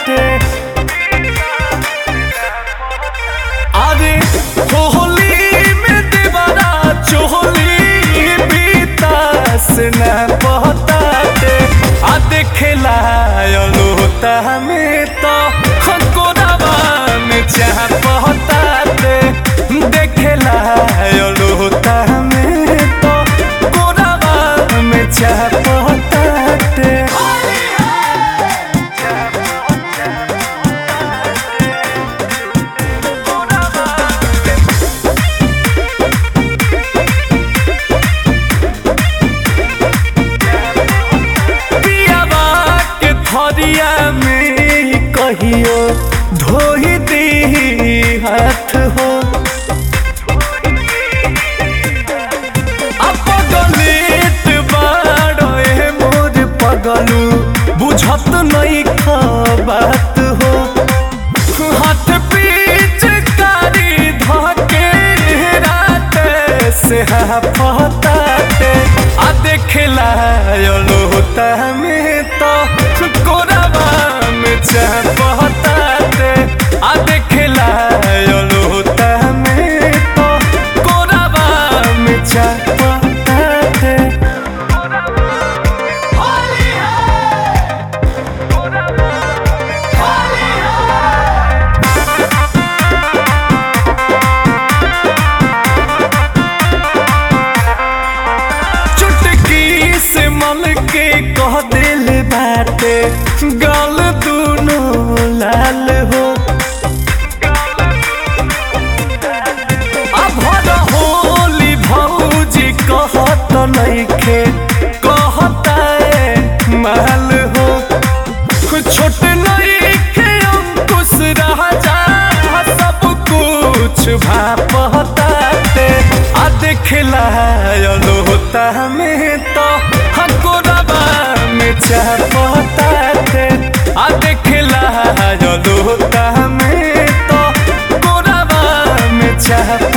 अरे होली में देवरा चोली बीतास न पहताते आ देखेला लोता में तो कोरावा में चाह पहताते देखेला लोता में तो कोरावा में चाह पहताते हरिया में कहियो धोई दी हाथ हो अपगलित बाड़े मोर पगलू बुझत नहीं बात हो हाथ पीछ कारी धके रात से पहताते आ देखेला लोता में तो कोरावा में चाह पहताते आ देखेला लोता में तो कोरावा में चाह पहताते चुटकी से मल के कह दिल बाटे गाल दूनो लाल हो अब होली भौजी कहत नइखे कहता माल हो छोट नइखे अंकुश राजा सब कुछ भापताते आ देखेला लोता में तो कोरावा में चाह पहताते आ देखेला लोता में तो कोरावा में चाह